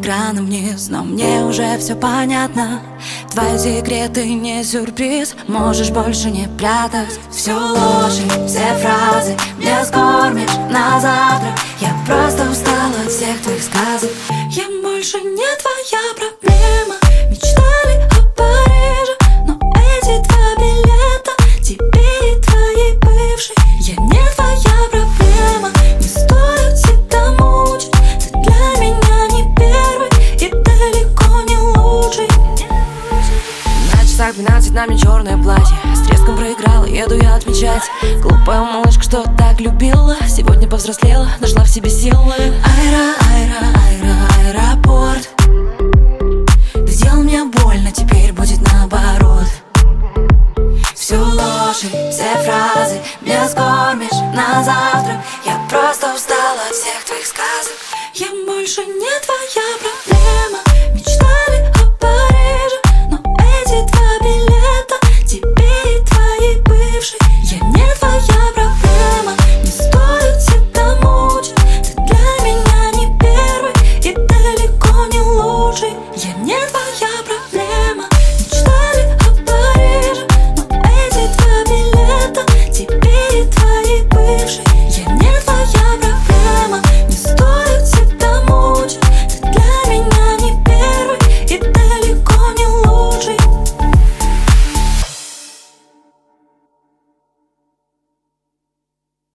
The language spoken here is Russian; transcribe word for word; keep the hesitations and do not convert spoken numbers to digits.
экрана вниз, но мне уже все понятно. Твои секреты не сюрприз, можешь больше не прятать. Всю ложь и все фразы мне скормишь на завтра. Я просто устала от всех твоих сказок. Я больше не твоя проблема. Мечтали о Париже, но эти два билета тебе и твоей бывшей. Я не твоя проблема, не стоит себя мучить. Ты для меня не первый и далеко не лучший. На часах двенадцать, на мне черное платье. С треском проиграла, еду я отмечать. Глупая малышка, что так любила, сегодня повзрослела, нашла в себе силы. Айра, айра, айра, аэропорт. Ты сделал мне больно, теперь будет наоборот. Всю ложь и все фразы мне скормишь на завтрак. Я просто устала от всех твоих сказок. Я больше не твоя проблема.